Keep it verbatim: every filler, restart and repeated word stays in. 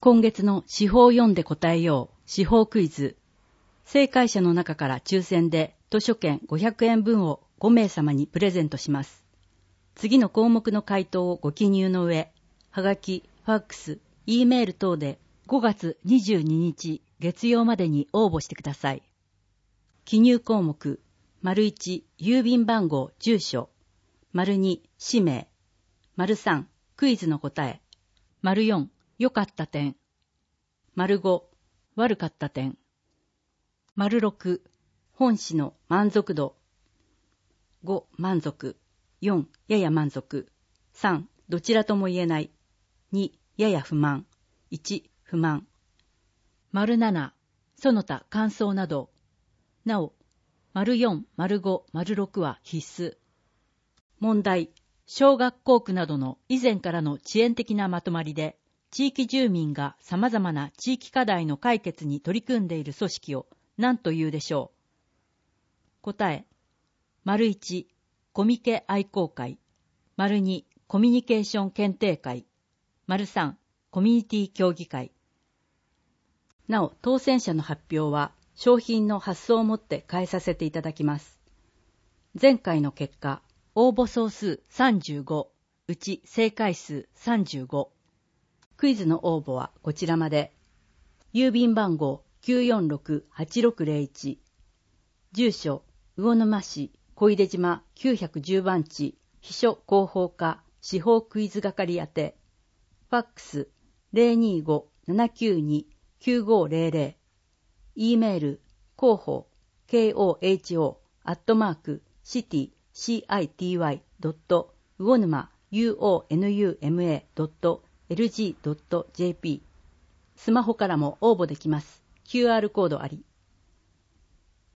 今月の司法を読んで答えよう司法クイズ。正解者の中から抽選で図書券ごひゃくえんぶんをごめいさまにプレゼントします。次の項目の回答をご記入の上、はがき、ファックス、E メール等でごがつにじゅうににち月曜までに応募してください。記入項目、丸いち、郵便番号、住所、丸に、氏名、丸さん、クイズの答え、丸よん、良かった点、丸ご、悪かった点、丸ろく、本誌の満足度、ご、満足、よん、やや満足、さん、どちらとも言えない、に、やや不満、いち、不満、丸なな、その他感想など、なお、丸よん、丸ご、丸ろくは必須。問題、小学校区などの以前からの遅延的なまとまりで、地域住民が様々な地域課題の解決に取り組んでいる組織を何というでしょう。答え、丸いち、コミケ愛好会、丸に、コミュニケーション検定会、丸さん、コミュニティ協議会。なお、当選者の発表は、商品の発送をもって返させていただきます。前回の結果、応募総数さんじゅうご、うち正解数さんじゅうご。クイズの応募はこちらまで。郵便番号 きゅうよんろくはちろくゼロいち、住所魚沼市小出島きゅうひゃくじゅうばんち秘書広報課司法クイズ係宛て、ファックス ゼロにご ななきゅうに きゅうごゼロゼロ、E メール広報 ケーオーエイチオー アットマーク シティ シーアイティーワイ ドット 魚沼 ユーオーエヌユーエムエー ドット エルジー ドット ジェーピー。スマホからも応募できます。キューアール コードあり。